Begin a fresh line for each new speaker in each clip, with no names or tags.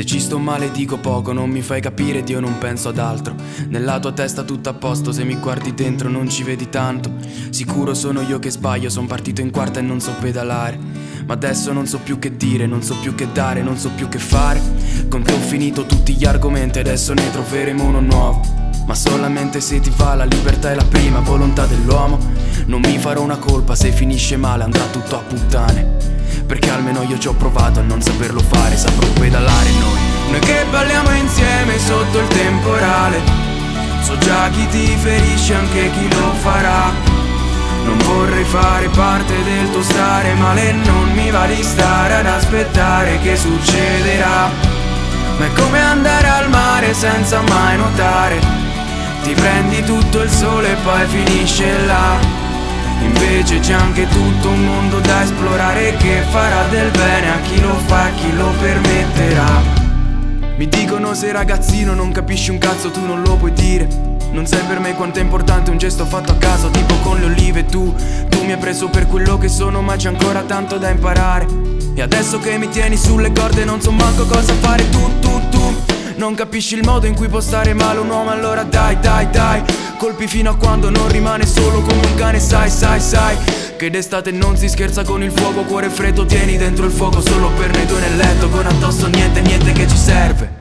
Se ci sto male dico poco, non mi fai capire ed io non penso ad altro. Nella tua testa tutto a posto, se mi guardi dentro non ci vedi tanto. Sicuro sono io che sbaglio, son partito in quarta e non so pedalare. Ma adesso non so più che dire, non so più che dare, non so più che fare. Con te ho finito tutti gli argomenti, adesso ne troveremo uno nuovo. Ma solamente se ti va, la libertà è la prima volontà dell'uomo. Non mi farò una colpa, se finisce male andrà tutto a puttane. Perché almeno io ci ho provato a non saperlo fare, saprò pedalare noi che balliamo insieme sotto il temporale. So già chi ti ferisce, anche chi lo farà. Non vorrei fare parte del tuo stare male, non mi va di stare ad aspettare che succederà. Ma è come andare al mare senza mai nuotare. Ti prendi tutto il sole e poi finisce là. Invece c'è anche tutto un mondo da esplorare, che farà del bene a chi lo fa, a chi lo permetterà. Mi dicono sei ragazzino, non capisci un cazzo, tu non lo puoi dire. Non sai per me quanto è importante un gesto fatto a caso, tipo con le olive. Tu mi hai preso per quello che sono, ma c'è ancora tanto da imparare. E adesso che mi tieni sulle corde non so manco cosa fare. Tu non capisci il modo in cui può stare male un uomo, allora dai, colpi fino a quando non rimane solo come un cane. Sai che d'estate non si scherza con il fuoco. Cuore freddo tieni dentro il fuoco solo per noi due nel letto, con addosso niente che ci serve.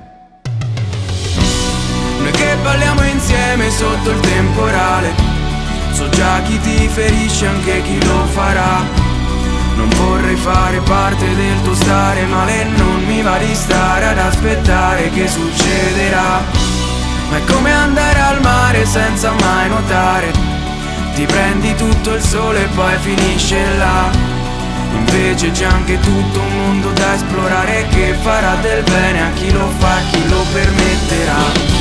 Noi che balliamo insieme sotto il temporale. So già chi ti ferisce, anche chi lo farà. Non vorrei fare parte del tuo stare male, non mi va di stare ad aspettare che succederà. Ma è come andare al mare senza mai nuotare. Ti prendi tutto il sole e poi finisce là. Invece c'è anche tutto un mondo da esplorare, che farà del bene a chi lo fa, a chi lo permetterà.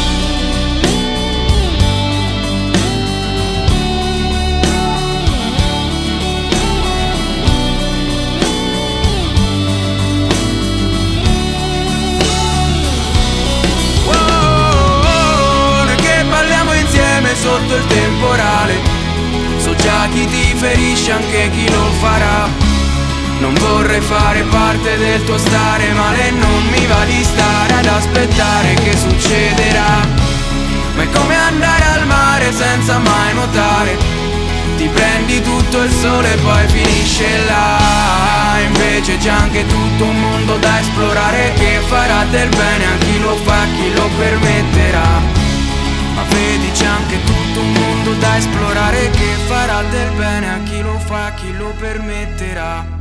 Sotto il temporale, so già chi ti ferisce, anche chi lo farà. Non vorrei fare parte del tuo stare male, non mi va di stare ad aspettare che succederà. Ma è come andare al mare senza mai nuotare. Ti prendi tutto il sole e poi finisce là. Invece c'è anche tutto un mondo da esplorare, che farà del bene a chi lo fa, a chi lo permetterà. Ma vedi c'è anche tutto un mondo da esplorare, che farà del bene a chi lo fa, a chi lo permetterà.